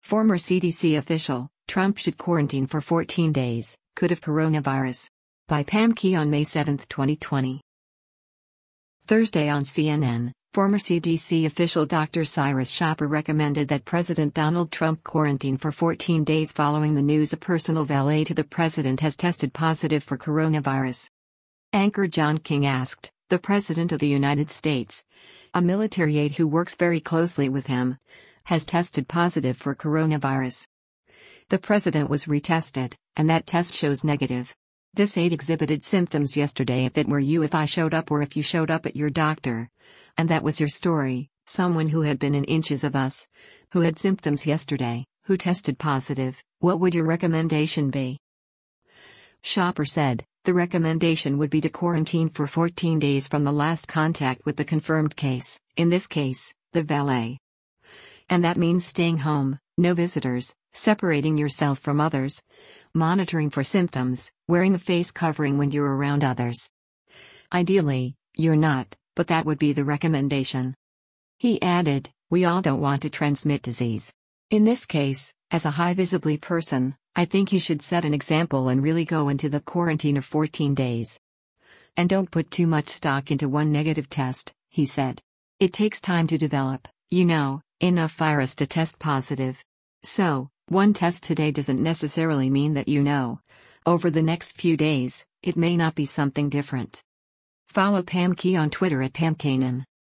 Former CDC official, Trump should quarantine for 14 days, could have coronavirus. By Pam Key on May 7, 2020. Thursday on CNN, former CDC official Dr. Cyrus Schopper recommended that President Donald Trump quarantine for 14 days following the news a personal valet to the president has tested positive for coronavirus. Anchor John King asked, the President of the United States, a military aide who works very closely with him, has tested positive for coronavirus. The president was retested, and that test shows negative. This aide exhibited symptoms yesterday. If it were you, if I showed up, or if you showed up at your doctor, and that was your story, someone who had been in inches of us, who had symptoms yesterday, who tested positive, what would your recommendation be? Schopper said, the recommendation would be to quarantine for 14 days from the last contact with the confirmed case, in this case, the valet. And that means staying home, no visitors, separating yourself from others, monitoring for symptoms, wearing a face covering when you're around others. Ideally, you're not, but that would be the recommendation. He added, we all don't want to transmit disease. In this case, as a high-visibly person, I think you should set an example and really go into the quarantine of 14 days. And don't put too much stock into one negative test, he said. It takes time to develop, enough virus to test positive. So, one test today doesn't necessarily mean that over the next few days, it may not be something different. Follow Pam Key on Twitter at PamKanan.